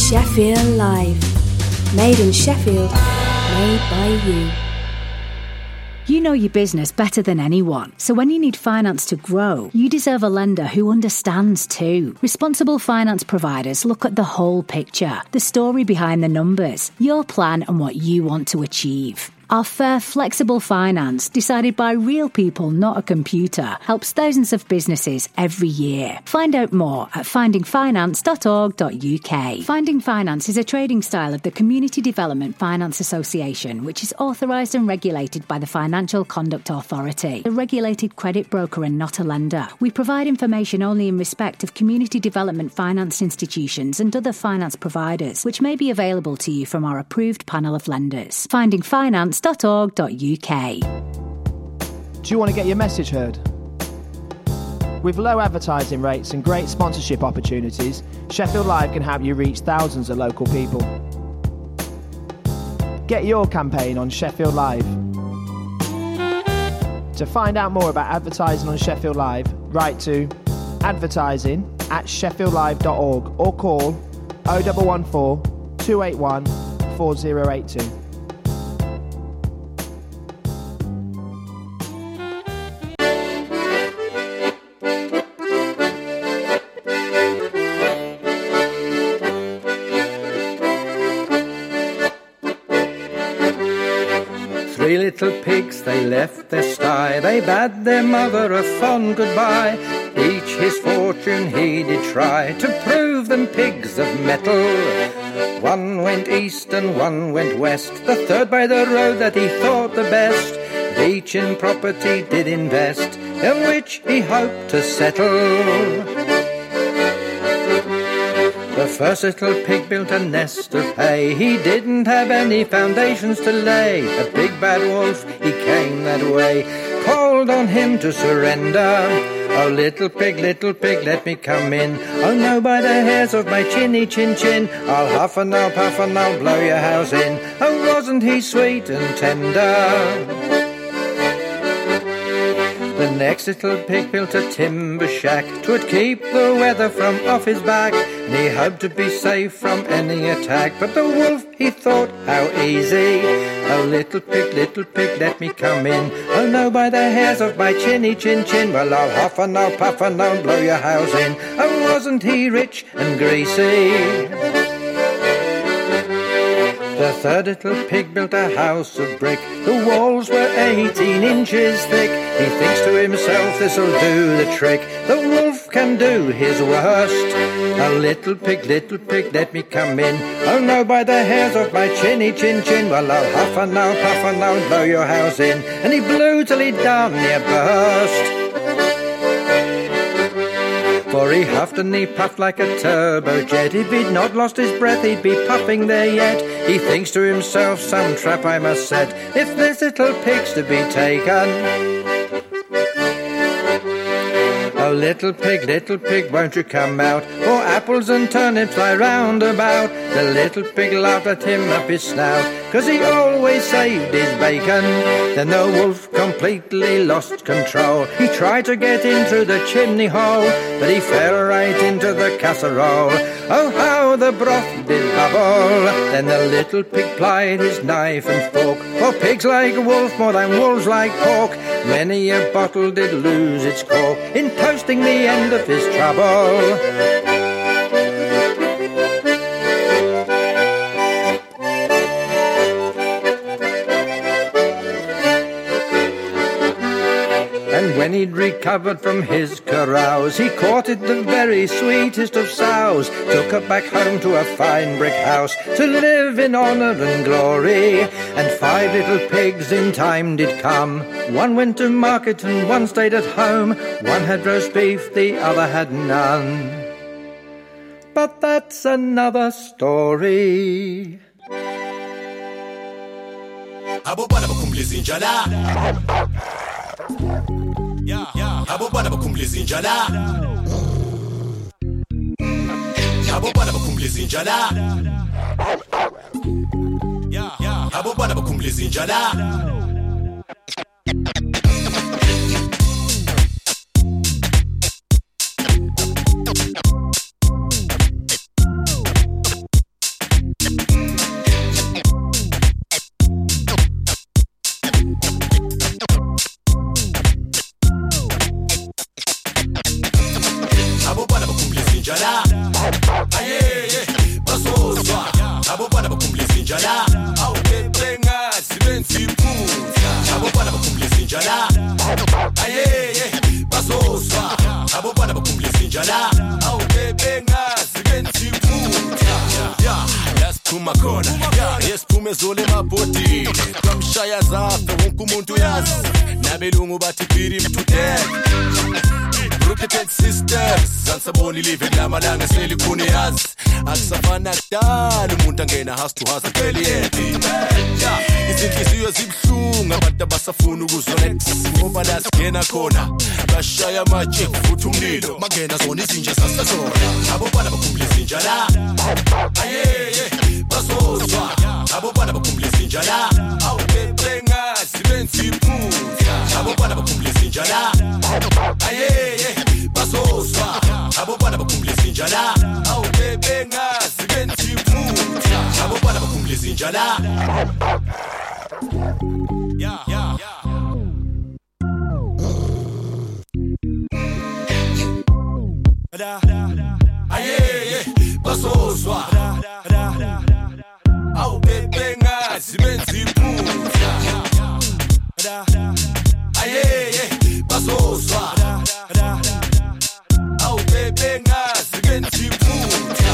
Sheffield Live. Made in Sheffield, made by you. You know your business better than anyone, so when you need finance to grow, you deserve a lender who understands too. Responsible finance providers look at the whole picture, the story behind the numbers, your plan and what you want to achieve. Our fair, flexible finance, decided by real people, not a computer, helps thousands of businesses every year. Find out more at findingfinance.org.uk. Finding Finance is a trading style of the Community Development Finance Association, which is authorised and regulated by the Financial Conduct Authority, a regulated credit broker and not a lender. We provide information only in respect of community development finance institutions and other finance providers, which may be available to you from our approved panel of lenders. Finding Finance. .org.uk. Do you want to get your message heard? With low advertising rates and great sponsorship opportunities, Sheffield Live can help you reach thousands of local people. Get your campaign on Sheffield Live. To find out more about advertising on Sheffield Live, write to advertising@sheffieldlive.org or call 0114 281 4082. 3 little pigs, they left their sty, they bade their mother a fond goodbye. Each his fortune he did try, to prove them pigs of metal. One went east and one went west, the third by the road that he thought the best. Each in property did invest, in which he hoped to settle. The first little pig built a nest of hay, he didn't have any foundations to lay. A big bad wolf, he came that way, called on him to surrender. Oh, little pig, let me come in. Oh no, by the hairs of my chinny chin chin, I'll huff and I'll puff and I'll blow your house in. Oh, wasn't he sweet and tender? The next little pig built a timber shack, 'twould keep the weather from off his back, and he hoped to be safe from any attack. But the wolf, he thought, how easy. Oh, little pig, let me come in. Oh no, by the hairs of my chinny chin chin, well, I'll huff and I'll puff and I'll blow your house in. Oh, wasn't he rich and greasy? The third little pig built a house of brick, the walls were 18 inches thick. He thinks to himself, this'll do the trick, the wolf can do his worst. Oh, little pig, let me come in. Oh no, by the hairs of my chinny chin chin, well, I'll huff and I'll puff and I'll blow your house in. And he blew till he damn near burst. For he huffed and he puffed like a turbojet. If he'd not lost his breath, he'd be puffing there yet. He thinks to himself, some trap I must set, if this little pig's to be taken. Oh, little pig, won't you come out? For apples and turnips lie round about. The little pig laughed at him up his snout, 'cause he always saved his bacon. Then the wolf completely lost control. He tried to get in through the chimney hole, but he fell right into the casserole. Oh, how the broth did bubble. Then the little pig plied his knife and fork, for pigs like wolf more than wolves like pork. Many a bottle did lose its cork in toasting the end of his trouble. And when he'd recovered from his carouse, he courted the very sweetest of sows, took her back home to a fine brick house, to live in honour and glory. And 5 little pigs in time did come. One went to market and one stayed at home. One had roast beef, the other had none. But that's another story. Abo bana bakumbuliza injala. Abo bana bakumbuliza injala. Abo bana bakumbuliza injala. Abo bana bakumbuliza injala. siphuma khona yesiphume zole mabhodini kwamshaya zafe wonke umuntu yazi nabelungu bathi piri to death Rooted sisters Sansaboni live lamalanga selikhuni yazi akusafana kudala umuntu angena house to house apheliyedi izinhliziyo zibhlungu abantu abasafuna ukuzonex ngoba la singena khona bashaya amatshe futhi umlilo mangena zona izinja sasezona abo bana bakhumbula izinja la ayeye basozwa abo bana bakhumbula izinja la awubephenga sibenzi iphutha abo bana bakhumbula izinja la ayeye basozwa abo bana bakhumbula izinja la awubephenga sibenzi iphutha abo bana bakhumbula izinja la ayeye basozwa awubephenga sibenzi iphutha ayeye basozwa awubephenga sibenzi iphutha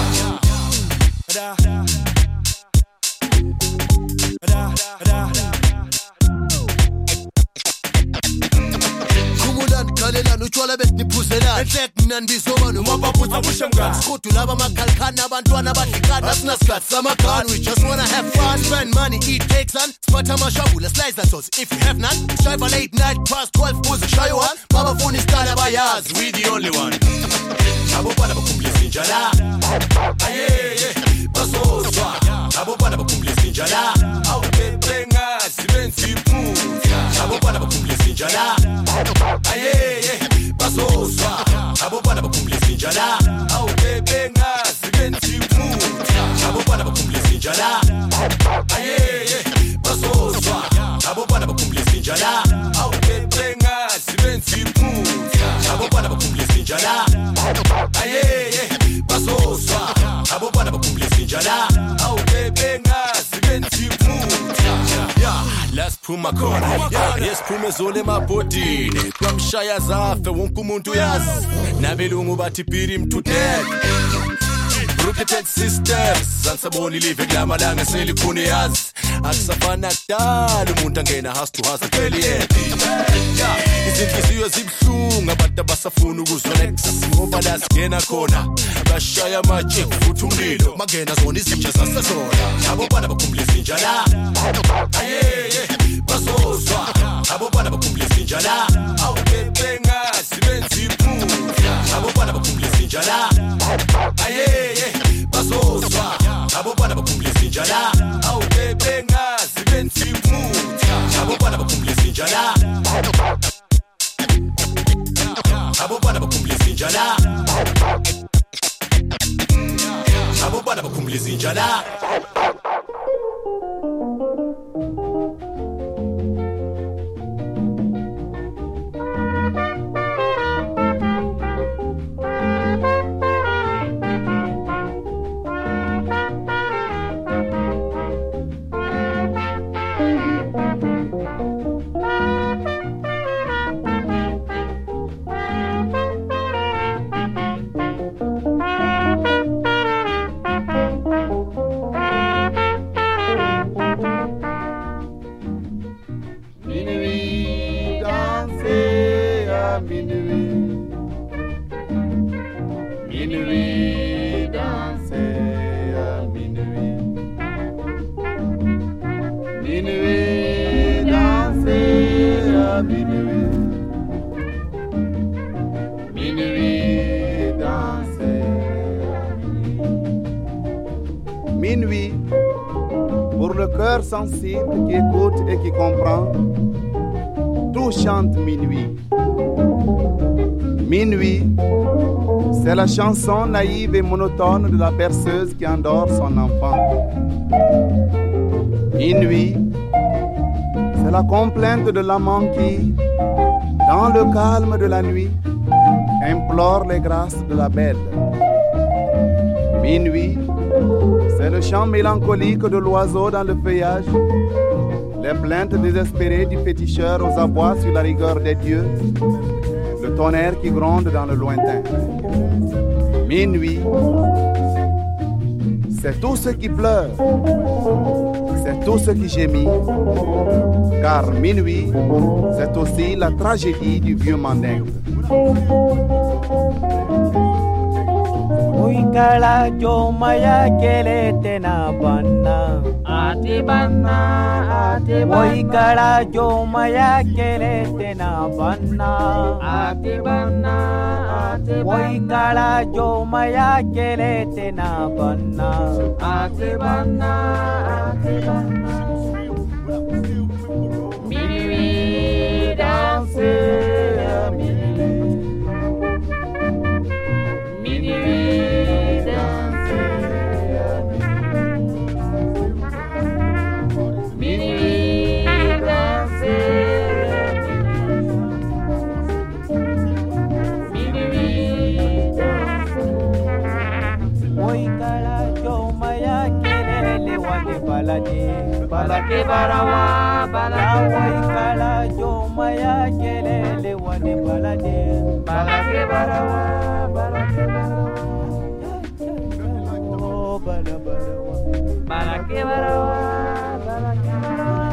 Khalelana utshwala besiphuzelana enhlek mnandizoba nomabaputha bushemgani sikhudu laba makhalkhana abantwana abadlikana asinasikhathi samagani we just wanna have fun spend money eat cakes and spatha amashabula slice that sauce if you have none strive a late night past 12 uze shayo one baba funa istyle abayazi we the only one abo bana bakhumbula izinja la ayeye basozwa abo bana bakhumbula izinja la awubephenga sibenzi iphutha abo bana bakhumbula izinja la ayeye basozwa abo bana bakhumbula izinja la awubephenga sibenzi iphutha abo bana bakhumbula izinja la ayeye basozwa abo bana bakhumbula izinja la awubephenga sibenzi iphutha abo bana bakhumbula izinja la ayeye basozwa abo bana bakhumbula izinja la awubephenga sibenzi iphutha lasiphuma khona yesiphume zole emabhodini kwamshaya zafe wonke umuntu yazi nabelungu bathi piri to death Rooted sisters Sansaboni live lamalanga selikhuni yazi akusafana kudala umuntu angena house to house apheliyedi izinhliziyo zibhlungu abantu abasafuna ukuzonex ngoba la singena khona bashaya amatshe futhi umlilo mangena zona izinja sasezona abo bana bakhumbula izinja la ayeye basozwa abo bana bakhumbula izinja la awubephenga sibenzi iphutha abo bana bakhumbula izinja la ayeye basozwa abo bana bakhumbula izinja la awubephenga sibenzi iphutha abo bana bakhumbula izinja la abo bana bakhumbula izinja la abo bana bakhumbula izinja la Minuit, pour le cœur sensible qui écoute et qui comprend, tout chante minuit. Minuit, c'est la chanson naïve et monotone de la berceuse qui endort son enfant. Minuit, c'est la complainte de l'amant qui, dans le calme de la nuit, implore les grâces de la belle. Minuit, c'est le chant mélancolique de l'oiseau dans le feuillage, les plaintes désespérées du féticheur aux abois sur la rigueur des dieux, le tonnerre qui gronde dans le lointain. Minuit, C'est tout ce qui pleure, c'est tout ce qui gémit, car minuit, c'est aussi la tragédie du vieux mandingue. Uikala jomaya kele tena banna ati banna Uikala jomaya kele tena banna ati banna Uikala jomaya kele tena banna ati banna Minuit danser minuit Balake barawa balawai kala jomaya kelele wane balade balake barawa balake barawa balake barawa balake barawa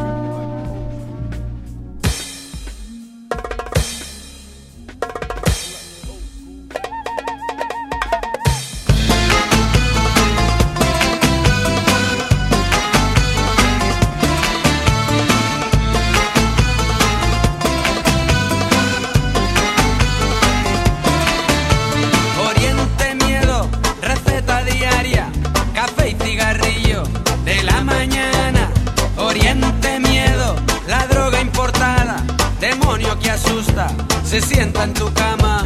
Que asusta, se sienta en tu cama.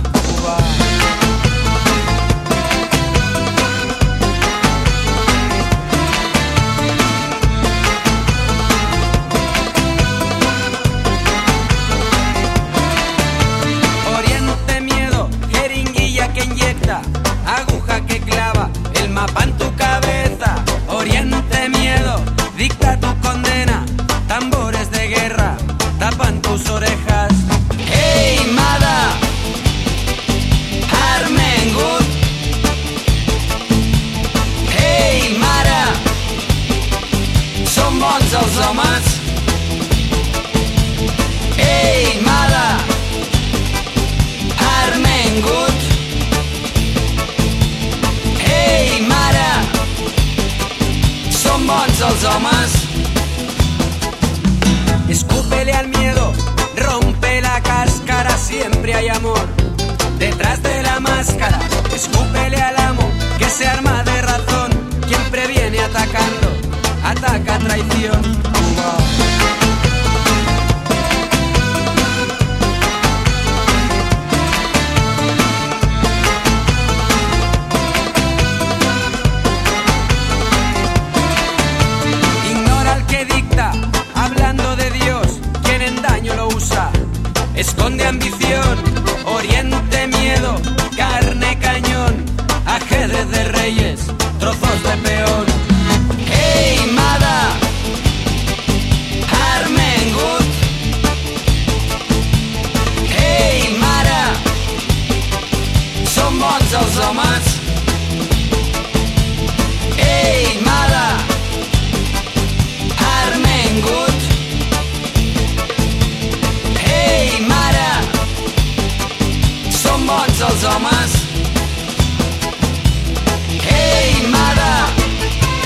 Oriente miedo, jeringuilla que inyecta, aguja que clava, el mapa en tu cabeza. Oriente miedo, dicta tu condena, tambores de guerra tapan tus orejas. Hey, Mada, Armengut. Hey, Mara, som bons els homes. Hey, Mada, Armengut. Hey, Mara, som bons els homes. Escúpele al miedo, rompe la cáscara, siempre hay amor detrás de la máscara. Escúpele al amo que se arma de razón, quien previene atacando, ataca traición. Ignora al que dicta, hablando de Dios, quien en daño lo usa. Esconde ambición, oriente miedo, carne cañón, ajedrez de reyes, trozos de peón. Hey, Mada, Armengut. Hey, Mara, som bons els homes. Hey, Mada, Armengut. Hey, Mara, som bons els homes. Hey, Mara,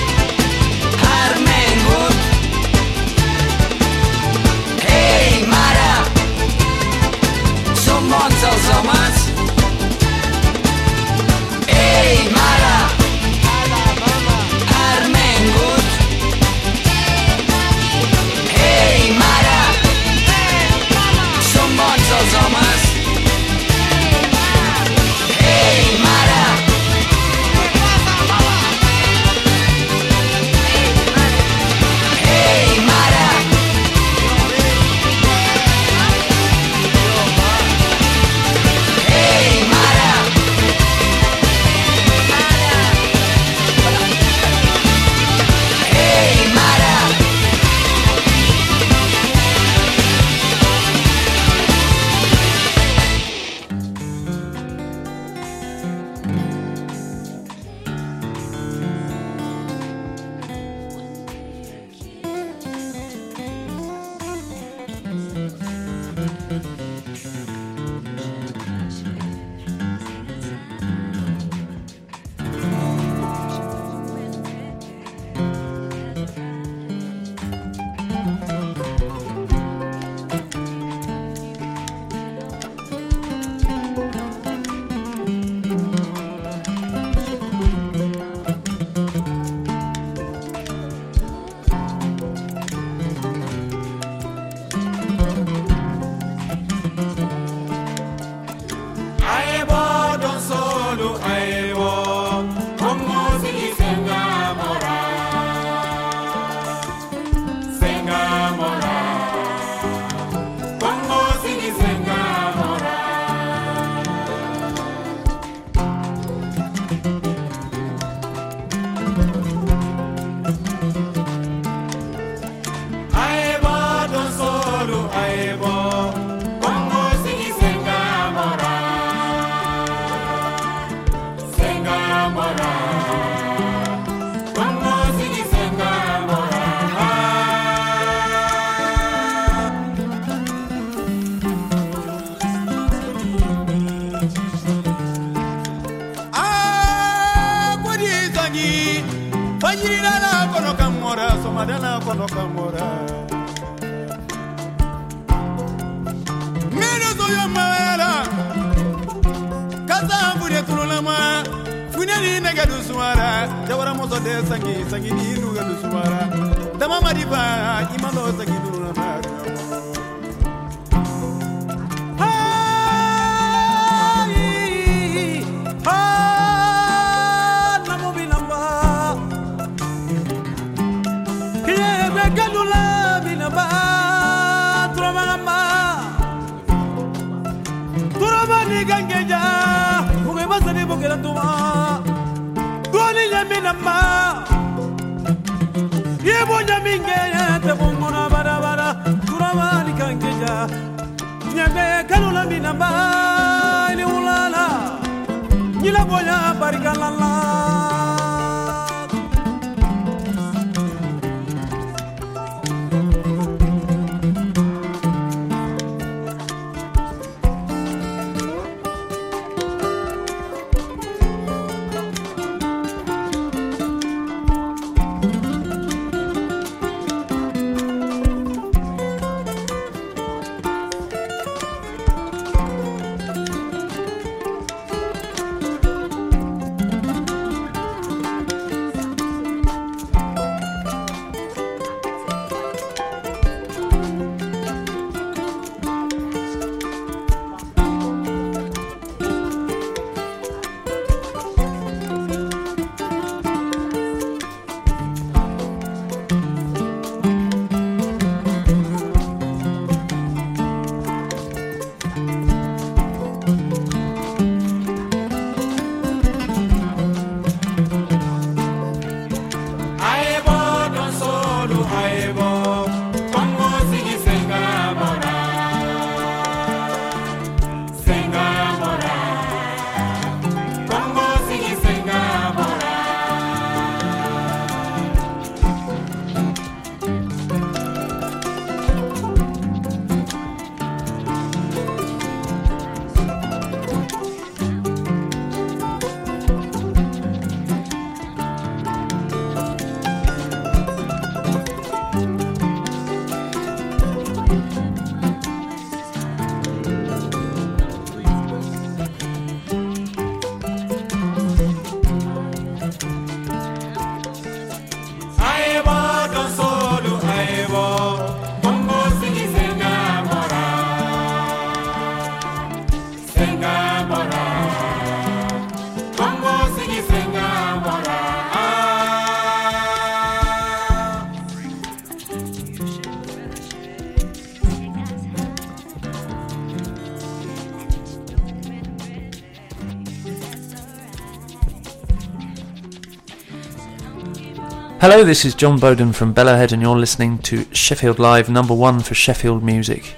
Fanyirana kono kamora, somadana kono kamora. Mero zoyo mawera, kaza mbune tululama. Funeli nega duswara, jawara mozo de sangi ni nuga duswara. Dama mariba, imano sangi tululama. Hello, this is John Bowden from Bellowhead and you're listening to Sheffield Live, number 1 for Sheffield music.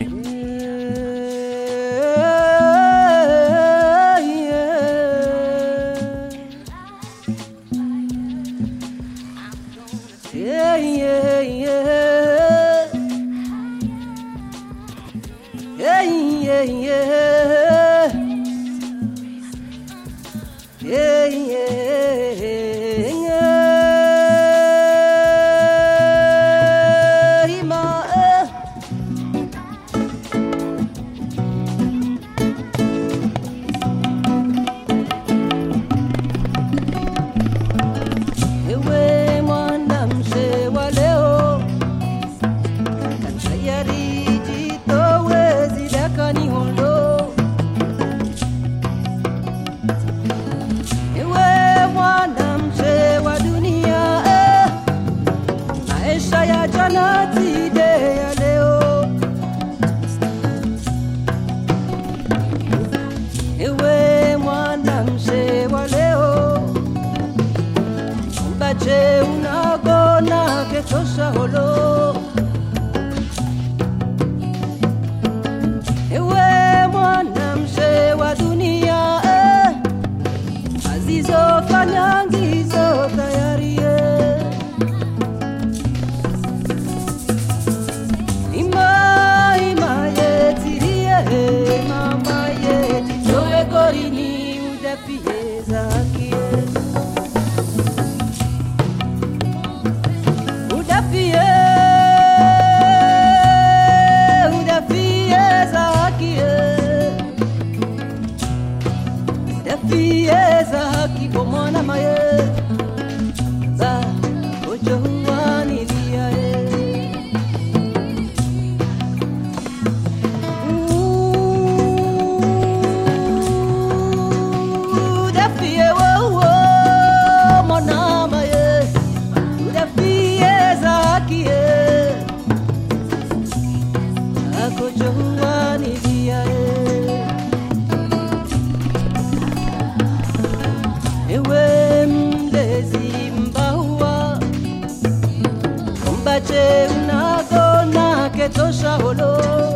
che una donna che toscia holo.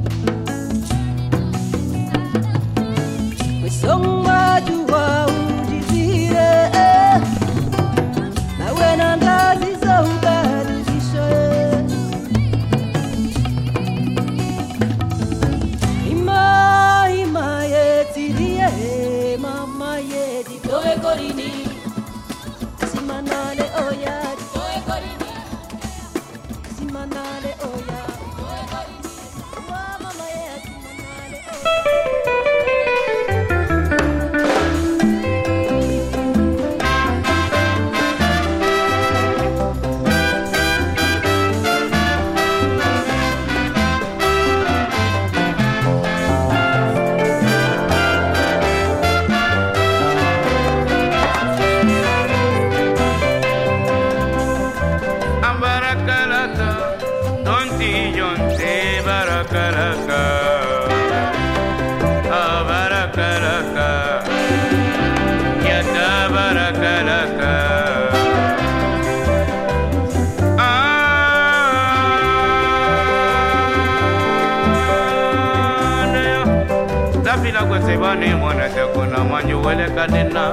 Questo majua udizire na wena ndazi zauta dizishe ima yetirie mama yedi toe korini simanale oya toe korini simanale oya toe korini wa mama yedi simanale Sebani mwana te kuna manju wele kadena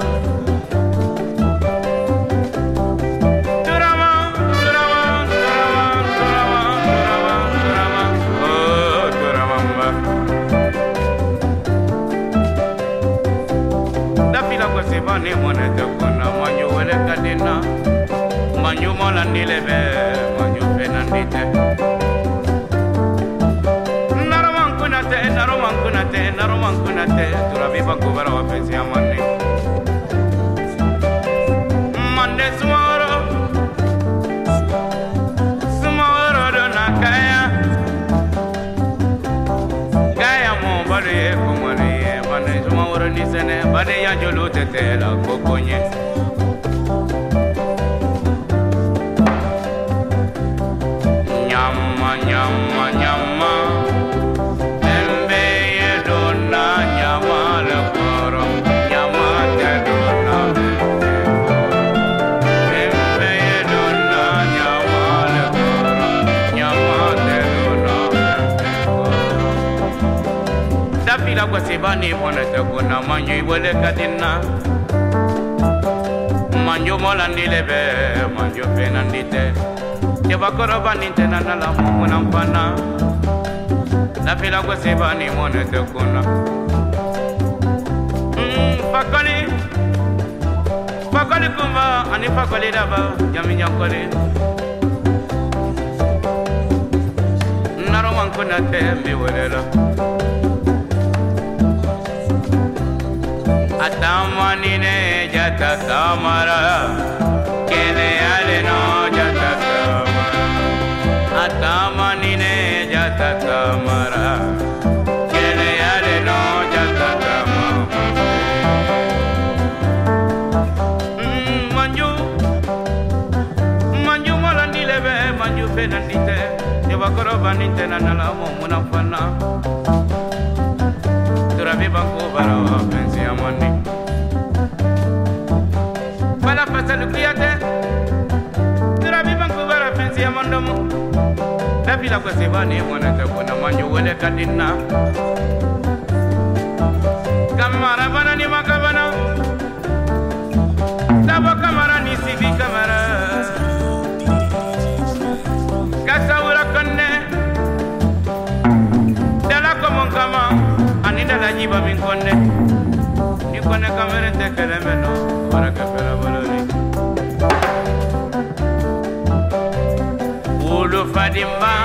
Sebani mwana te kuna manju wele kadena manju mola nilebe manju penandite naroman kunate turabi bakubara wapesi amani mande sumoro dona kaya mo bade kumani mande sumoro nisene bade ya jolu tete la kokonye nyama nyama nyama kwa sebani mwana te kuna manju iwele kadina manju mola nilebe manju penandite Jeba koroba ninte na nala mumuna mpana na pila kwa sebani mwana te kuna Fakali kumba ani fakali daba jami nyakoli Naroman kuna te miwelela Atamani ne jata kamara kele ale no jata kamara Atamani ne jata kamara kele ale no jata kamara Manju malandi lebe manju penandite Jeba koroba ninte na nala mumuna fana Turabi banku barawa pensi amani Bala pasalu kiyate Turabi banku bara pensi amandomu Dabila kwa sebani mwana takuna manju wele kadina Kamara bana ni makabana Tabo kamara ni sibi kamara Kasaura kone Dala komon kama Anida la jiba min konde Ni kone kamere te kelemeno Baraka pera bolori Ulu fadimba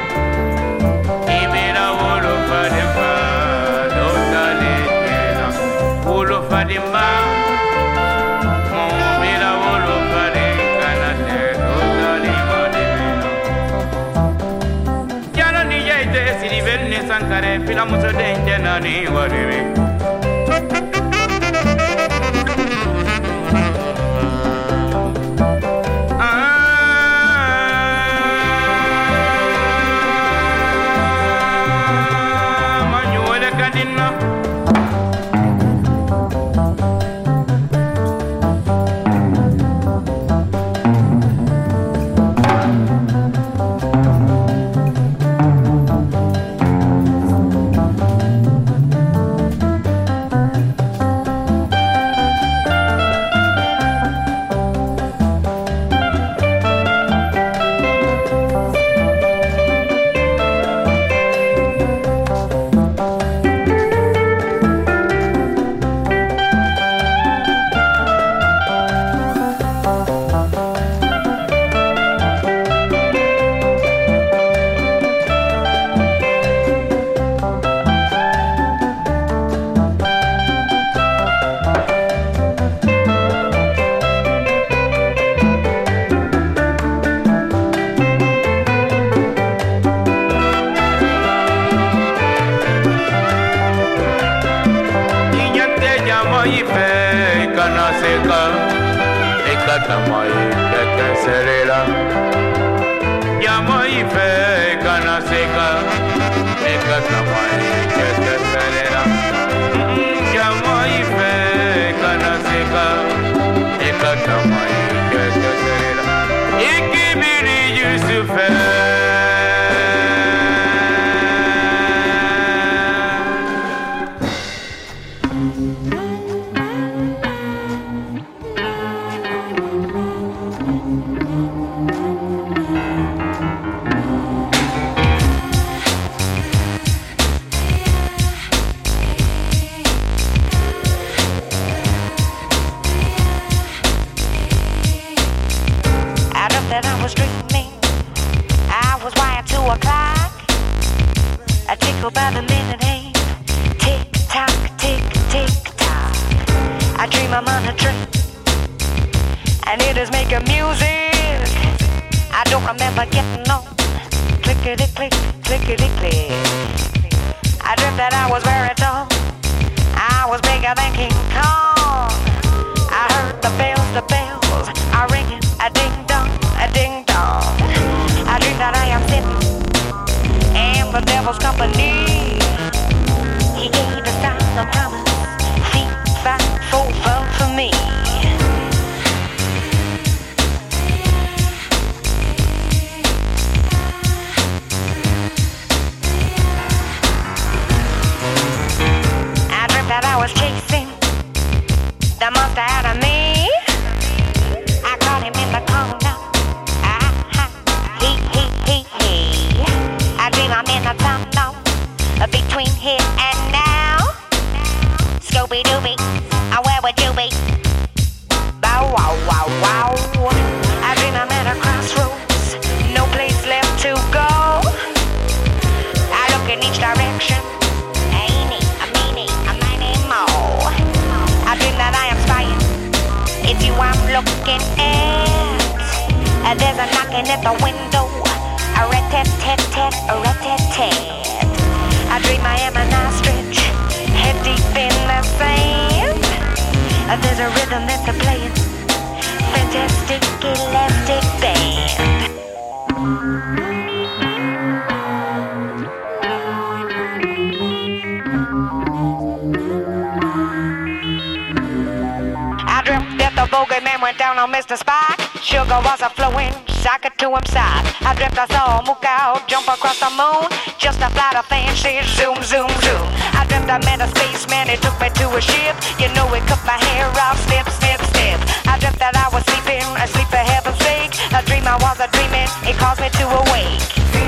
Ibira ulu fadimba Dotale tena Ulu fadimba Mumira ulu fadimba Dotale madimena Jalo ni jaite sirivel ni sankare Pila muso denje nani wadimi Ekatamai kete serela Yamai fe kana seka Ekatamai kete serela Yamai fe kana seka Ekatamai kete serela Ikibiri Yusufe By the minute hand, tick tock, tick tick tock. I dream I'm on a train, and it is making music. I don't remember getting on. Clickety click, clickety click. I dreamt that I was very tall. I was bigger than King Kong. I heard the bells are ringing, a ding dong, a ding dong. I dream that I am sitting in the devil's company. He gave the sign of promise. 3, 5, 4, 5 for me. I dreamt that I was chasing the monster out of me. I caught him in the corner. He. I dream I'm in a tunnel between here and now. Scooby-Dooby, where would you be? Bow wow wow wow. I dream I'm at a crossroads, no place left to go. I look in each direction, ain't a meanie, a miny mo. I dream that I am spying, it's you I'm looking at. There's a knocking at the window. A rat-tat-tat-tat, a rat-tat-tat. I dream I am an ostrich, head deep in the sand. There's a rhythm that they're playing, fantastic elastic band. I dreamt that the bogeyman went down on Mr. Spike. Sugar was a flowing socket to him side. I dreamt I saw a mook out jump across the moon, just a flight of fancy zoom, zoom, zoom. I dreamt I met a spaceman, he took me to a ship. You know he cut my hair off, snip, snip, snip. I dreamt that I was sleeping, asleep for heaven's sake. A dream I was a dreaming, it caused me to awake.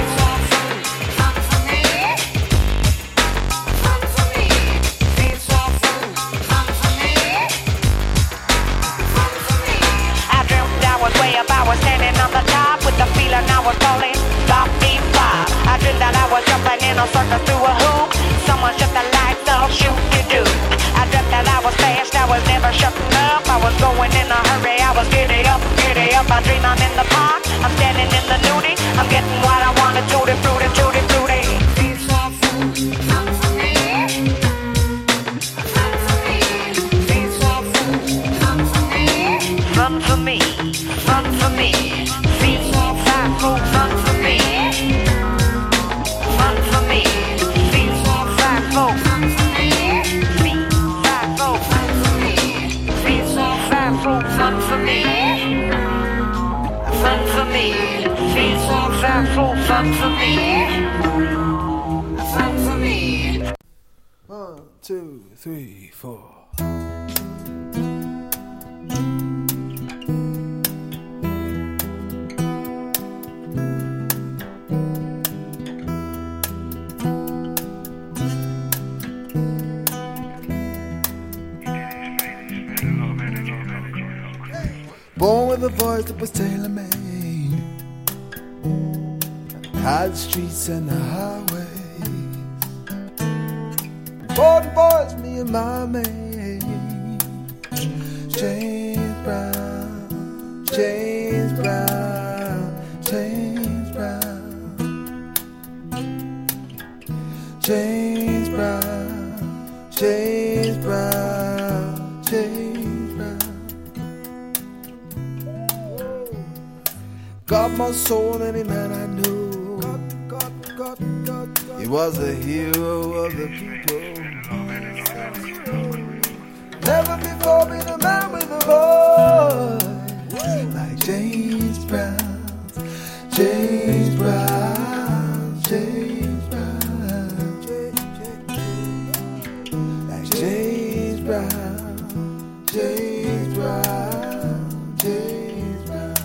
I was standing on the top with the feeling I was falling, bop, beep, bop. I dreamed that I was jumping in a circle through a hoop. Someone shut the lights off, shoot you do. I dreamt that I was fast, I was never shutting up. I was going in a hurry, I was giddy up, giddy up. I dream I'm in the park, I'm standing in the nudie. I'm getting what I wanted, tutti frutti, tutti frutti. Fun for me, fun for me. Feet, five, four, fun for me. Fun for me. Feet, five, four, fun for me. Feet, five, four, fun for me. Feet, five, four, fun for me. Fun for me. Feet, five, four, fun for me. Fun for me. 1, 2, 3, 4. Born with a voice that was tailor-made, high streets and the highways. Important boys, me and my maid. James Brown, James Brown, James Brown, James Brown, James Brown, James Brown. got more soul than any man I knew. He was a hero of the people. Never before been a man with a voice like James Brown, James Brown, James Brown, like James Brown, James Brown, James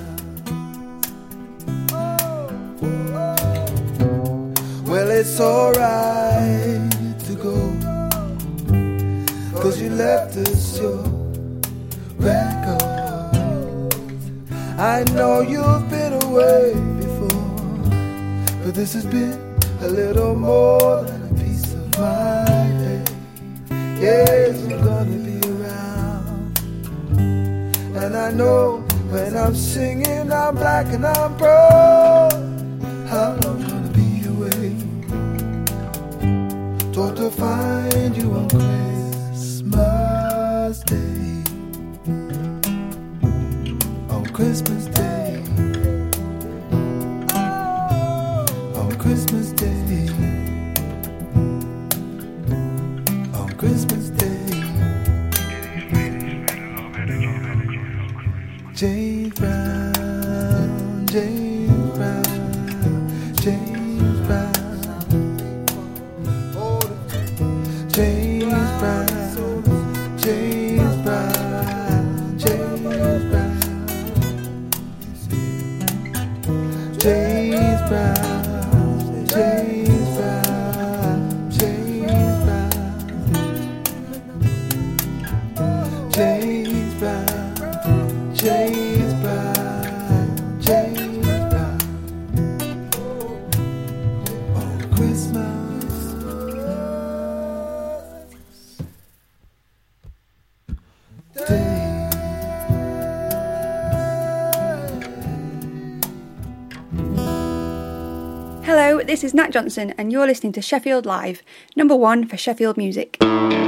Brown. Well, it's alright to go, 'cause you left us your record. I know you've been away before, but this has been a little more than a piece of my day. Yes, you're gonna be around, and I know when I'm singing I'm black and I'm proud. I'm gonna be away, told to find you on Christmas Day, on Christmas Day, on Christmas Day, on Christmas Day. James Brown, James Brown, James Brown, James Brown, James Brown, James Brown, James Brown, James Brown, James Brown, James Brown, James Brown, James Brown, on Christmas Day. Hello, this is Nat Johnson, and you're listening to Sheffield Live, #1 for Sheffield music.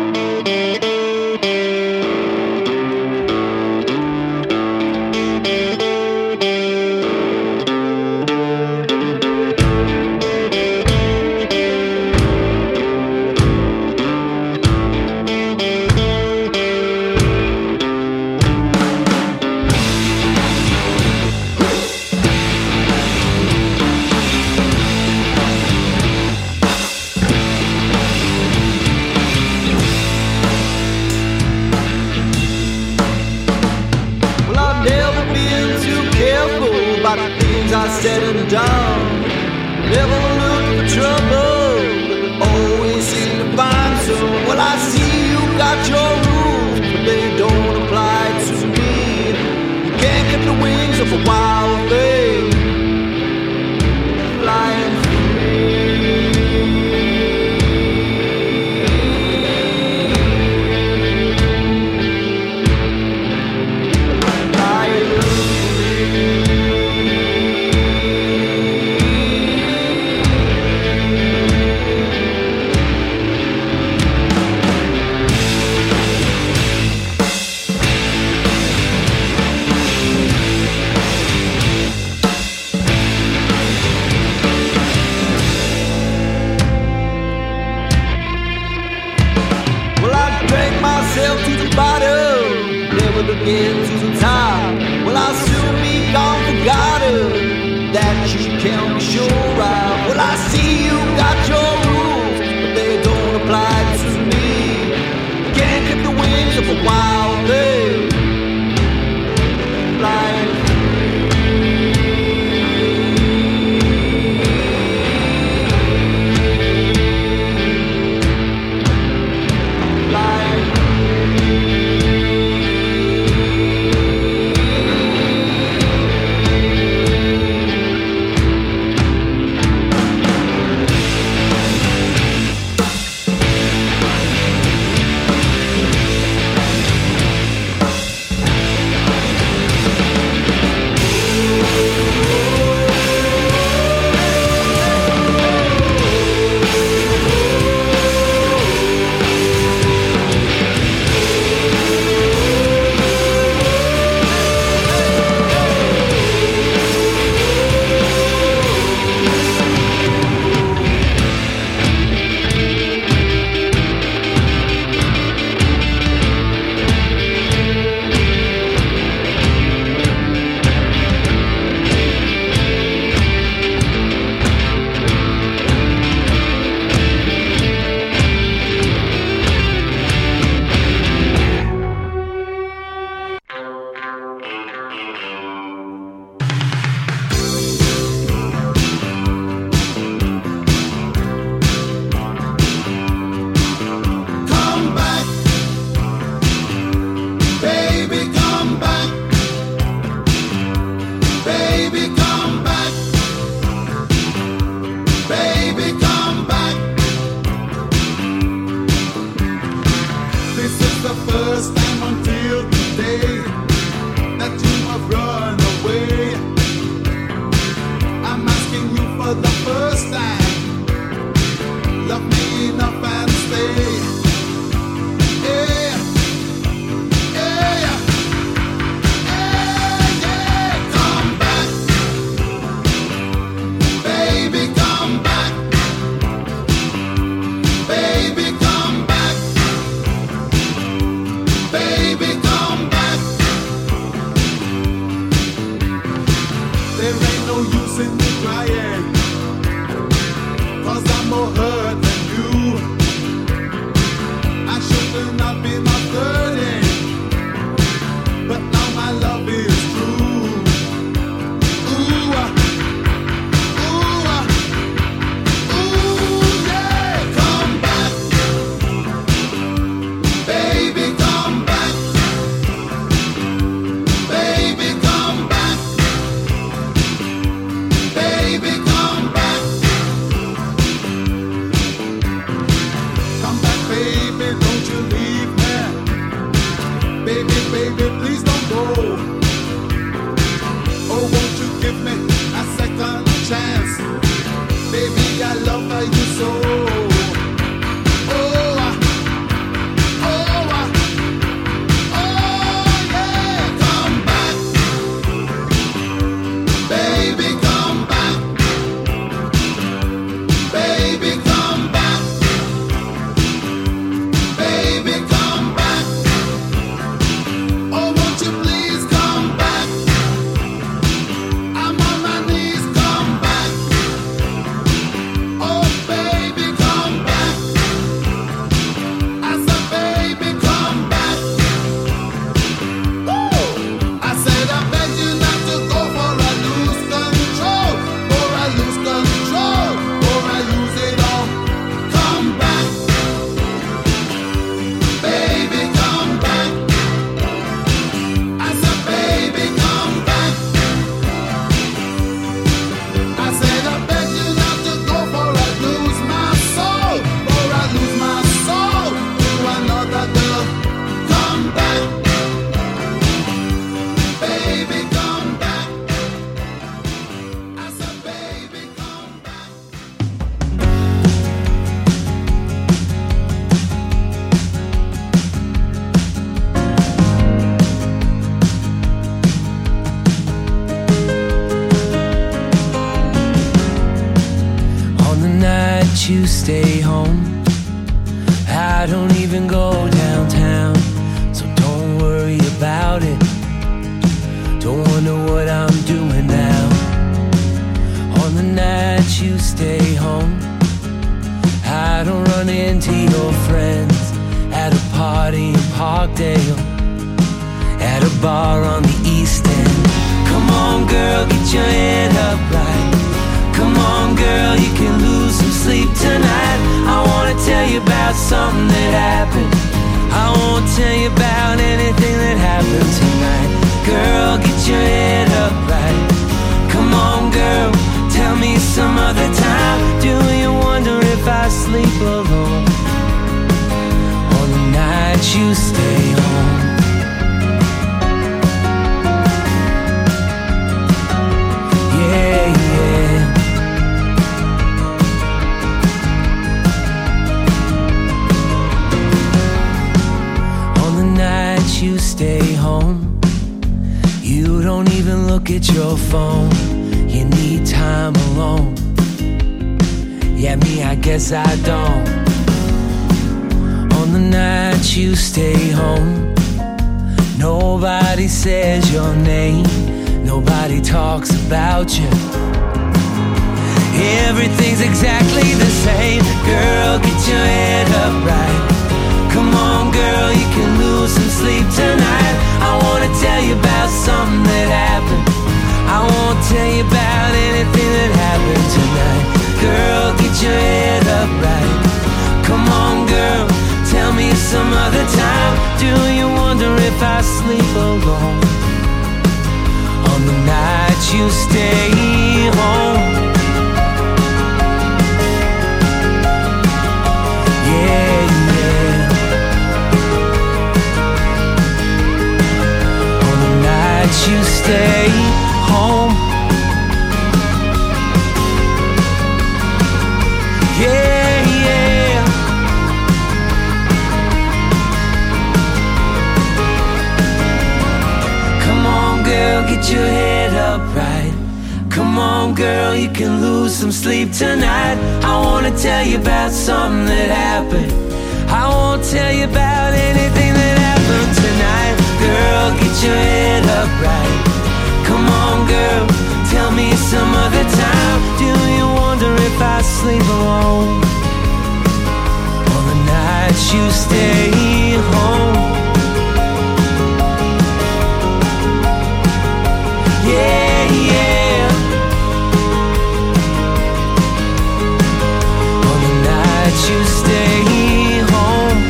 Well, I've never been too careful about the things I said and done. Never looked for trouble, but always seem to find some. Well, I see you got your rules, but they don't apply to me. You can't get the wings of a wild thing flying for the first time. Love me enough and stay. Yeah, yeah, yeah. Come back, baby, come back, baby, come back, baby, come back. There ain't no use in me crying, 'cause I'm more hurt than you. I should not be my burden, but now my love is true. Ooh, ooh, ooh, yeah. Come back, baby, come back, baby, come back, baby, come back. Come back, baby, don't you leave me. Baby, baby, please don't go. Oh, won't you give me a second chance? Baby, I love you so. Oh, oh, oh, yeah. Come back, baby, come back, baby, come back, baby, come back. Oh, won't you please come back? I'm on my knees, come back. Oh, baby, come back. I said, baby, come back. Woo! I said, I beg you not to go, for I lose control, for I lose control, for I lose it all. Come back, baby, come back. I said, baby, come back. I said, I beg you not to go, for I lose my soul, for I lose my soul to another girl. Come back, baby, come back. I said, baby, come back. On the night you stay home, I don't even go downtown, so don't worry about it. Don't wonder what I'm doing now. On the night you stay home, I don't run into your friends at a party in Parkdale, at a bar on the East End. Come on, girl, get your head up right. Come on, girl, you can lose some sleep tonight. I wanna tell you about something that happened. I won't tell you about anything that happened tonight. Girl, get your head up right. Come on, girl, tell me some other time. Do you wonder if I sleep alone on the night you stay home? Yeah, yeah. On the night you stay home, you don't even look at your phone. You need time alone. Yeah, me, I guess I don't. On the night you stay home, nobody says your name, nobody talks about you. Everything's exactly the same. Girl, get your head up right. Come on, girl, you can lose some sleep tonight. I wanna tell you about something that happened. I won't tell you about anything that happened tonight. Girl, get your head up right. Come on, girl, tell me some other time. Do you wonder if I sleep alone on the night you stay home? Yeah, yeah. On the night you stay home. Come on, girl, you can lose some sleep tonight. I wanna tell you about something that happened. I won't tell you about anything that happened tonight. Girl, get your head up right. Come on, girl, tell me some other time. Do you wonder if I sleep alone on the nights you stay home? Yeah, yeah. On the nights you stay home.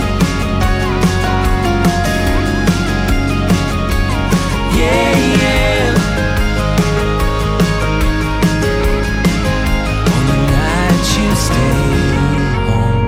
Yeah, yeah. On the nights you stay home.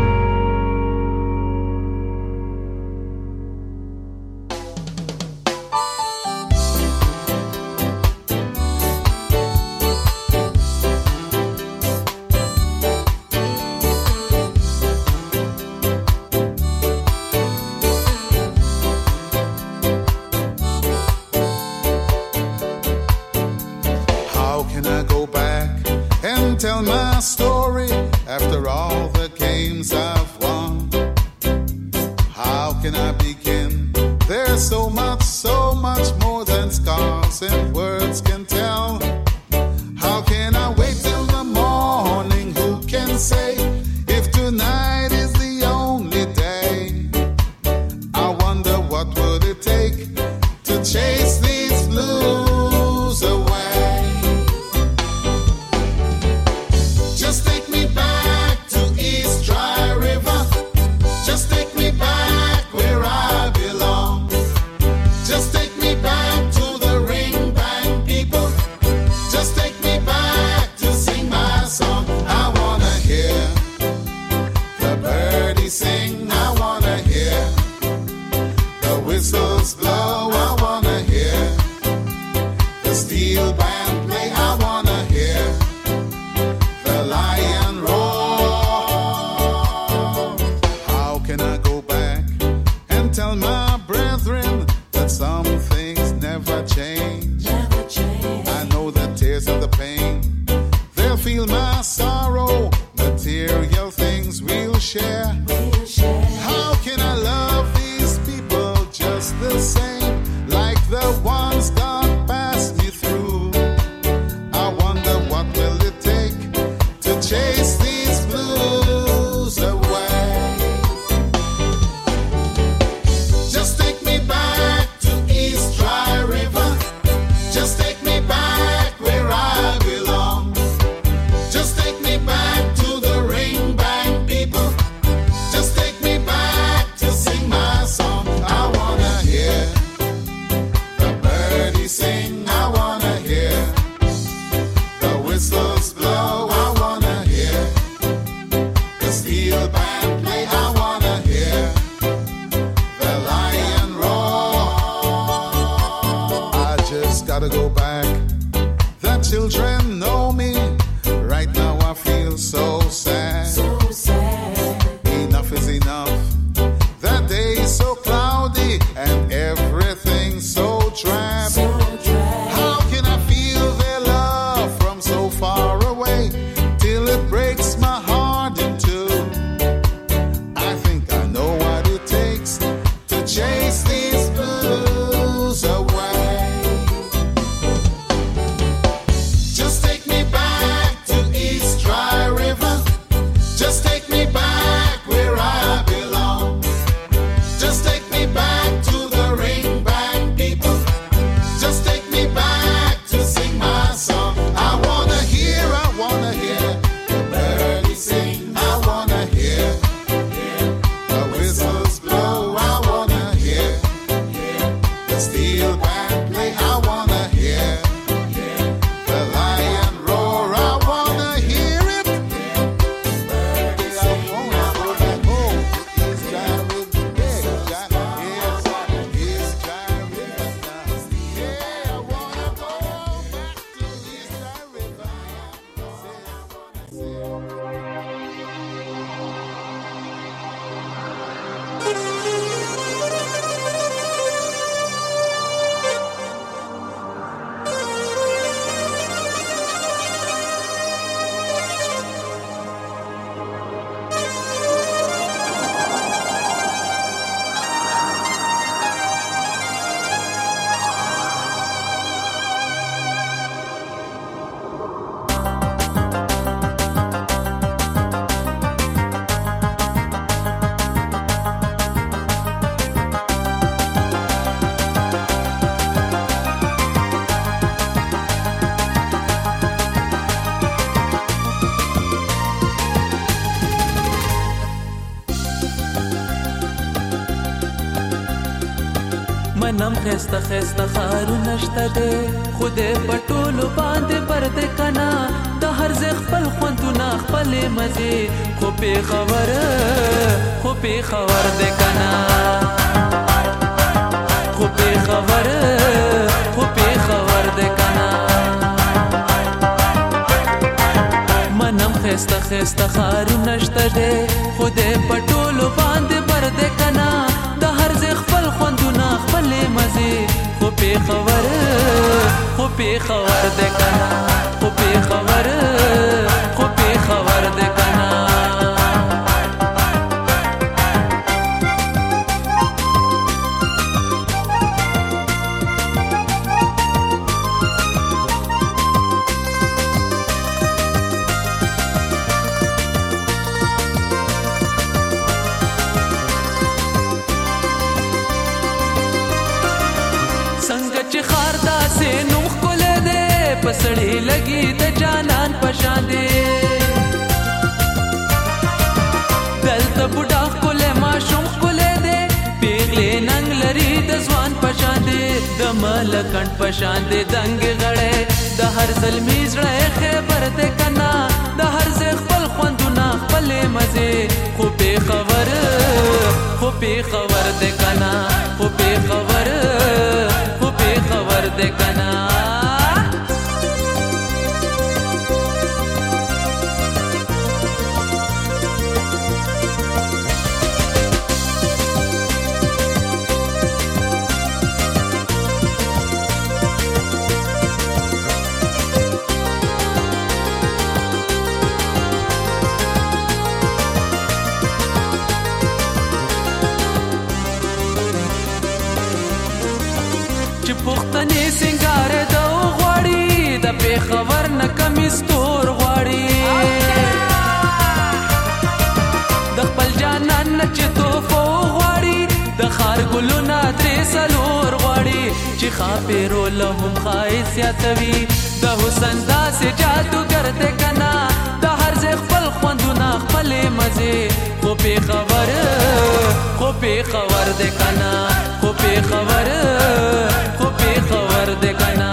How can I go back and tell my story after all the games I've won? How can I begin? There's so much more than scars and words can tell. How can I wait till the morning? Who can say if tonight is the only day? I wonder what would it take to chase these blues away. Just take me back to East Dry River. Just take me back where I belong. Just take me back to the ring bang people. Just take me back to sing my song. I wanna hear the birdies sing. I wanna hear the whistles blow. I wanna hear the steel band play. I wanna hear the lion roar. How can I go back and tell my brethren that some things never change? I know the tears and the pain, they'll feel my sorrow. Material things we'll share. How can I love these people just the same, like the ones God passed me through? I wonder what will it take to chase these blues away. Just take me back to East Dry River. Just take me back where I belong. Just take me back to the ring bang people. Just take me back to sing my song. I wanna hear the birdies sing. I wanna hear the whistles blow. I wanna hear the steel band play. I wanna hear the lion roar. I just gotta go back. The children know me. Right now I feel so sad. Enough is enough. The day is so cloudy and everything so drab. How can I feel their love from so far away till it breaks my heart in two? I think I know what it takes to chase these blues away. Just take خسته خسته خارونه شته دی خدای په ټولو باندې پر دې کنا د هر ځای خپل خوندونه خپلې مزې خو پېښور دی کنا خو پېښور دی کنا منم خسته خسته خارونه شته دی خدای په ټولو باندې پر دې کنا د هر ځای خپل خوندونه خپلې مزې خو پېښور دی کنا خو پېښور دی کنا پسړې لګي د جانان پشان دې دلته بوډا کوله ماشوم کوله دې پیغلې ننګ لري د ځوان پشان دې د ملکن پشان دې دنګ غړې د هر زلمی زړه خبر دې کنا د هر ځای خپل خوندونه خپلې مزې خو پېښور دې کنا خو پېښور دې کنا پختنې سنگار د غواړي د پېښور نه کمی ستور غواړي د خپل جانان نه چې توفو غواړي د خار ګلونه درې څلور غواړي چې خاپېرو له هم ښایست زیاتوي د حسن داسې جادوګر دی کنا د هر ځای خپل خوندونه خپلې مزې خو پېښور دی کنا خو پېښور دی کنا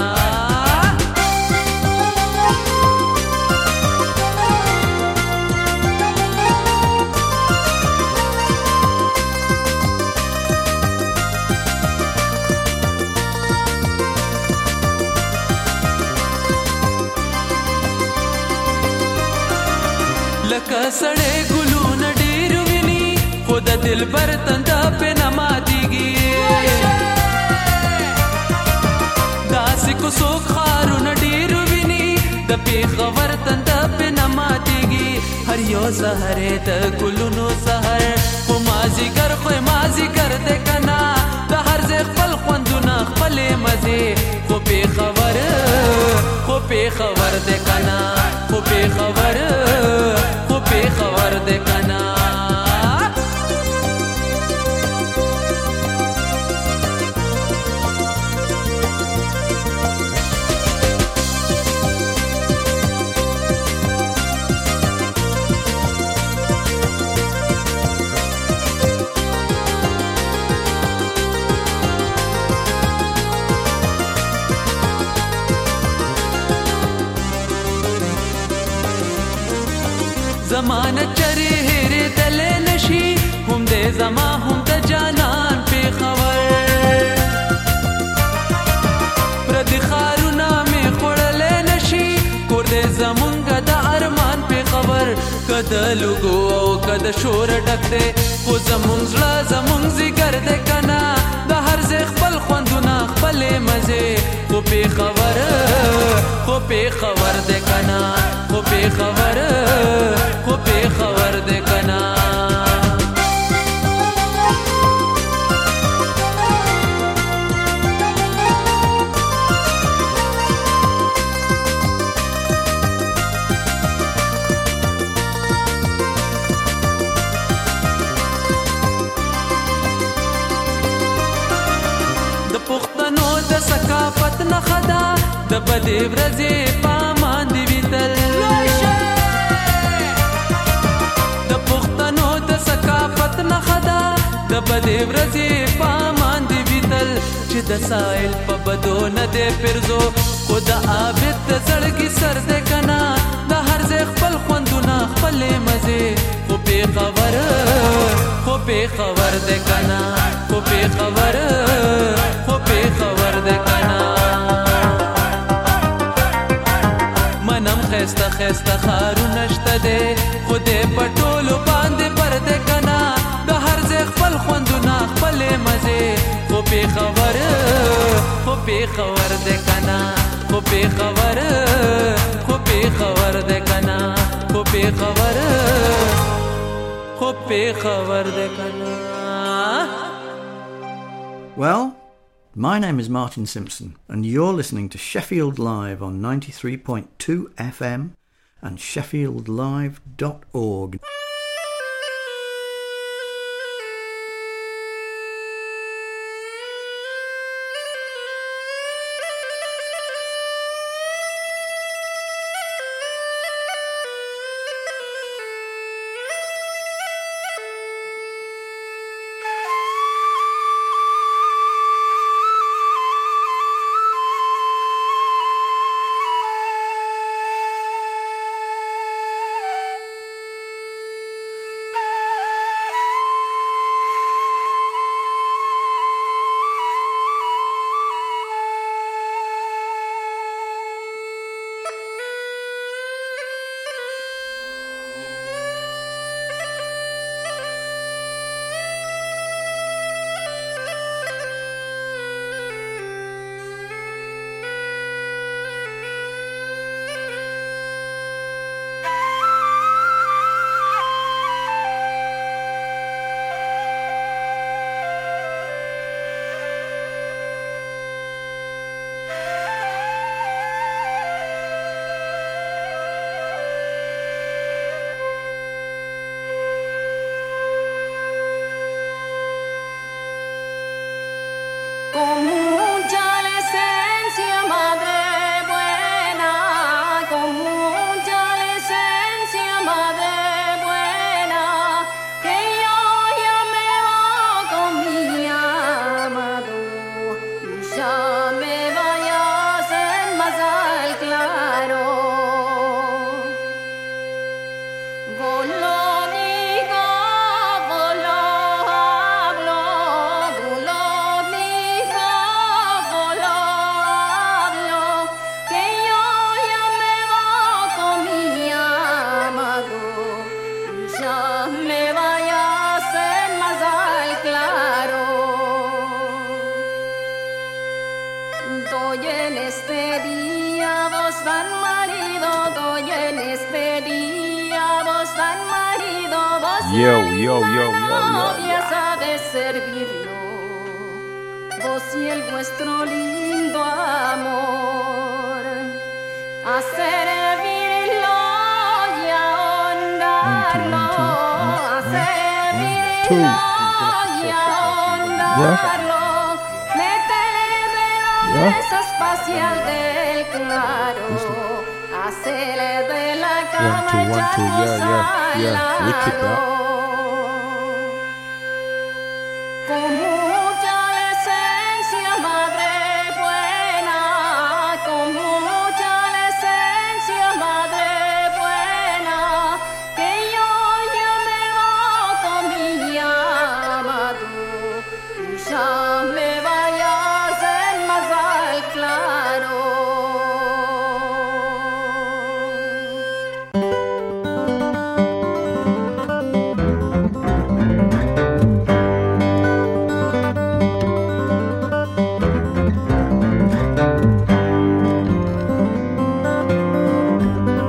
لکه سړې ګلونه ډېر ویني خو د دلبر تنده پې نه ماتېږي داسې کوڅو ښارونه ډېر ویني د پېښور تنده پې نه ماتېږي هر یو سهر د ګلونو سهر خو مازدیګر دی کنا د هر ځای خپل خوندونه خپلې مزې خو پېښور دی کنا خو پېښور دی کنا زمانه چرې هېرې دلې نشي هم دې زما هم د جانان پېښور پردي ښارونه مې خوړلی نشي کور دې زمونږ د ارمان پېښور که د لوګو او که د شور ډک دی خو زمونږ زړه زمونږ ځیګر دی کنا د هر ځای خپل خوندونه خپلې مزې خو پېښور دی کنا خو پېښور دی کنا د پښتنو د ثقافت نښه ده د بدې ورځې په امان دې وي تل د پښتنو د ثقافت نښه ده د بدې ورځې په امان دې وي تل چې د رسائل په بدو نه دی پرزو خو د عابد د زړګي سر دی کنا د هر ځای خپل خوندونه خپلې مزې خو پې خبر دی کنا خو پې خبر دی کنا منم خسته خارونه شته دی خو دې په ټولو باندې پر دی کنا د هر ځای خپل خوندونه خپلې مزې خو پې خبر دی کنا خو پې خبر دی کنا خو پې خبر دی کنا. Well, my name is Martin Simpson, and you're listening to Sheffield Live on 93.2 FM and sheffieldlive.org. Vos y el vuestro lindo amor, a servirlo y a honrarlo, a servirlo y a honrarlo. Métele de la mesa espacial del claro, hacele de la cama echarnos al lado.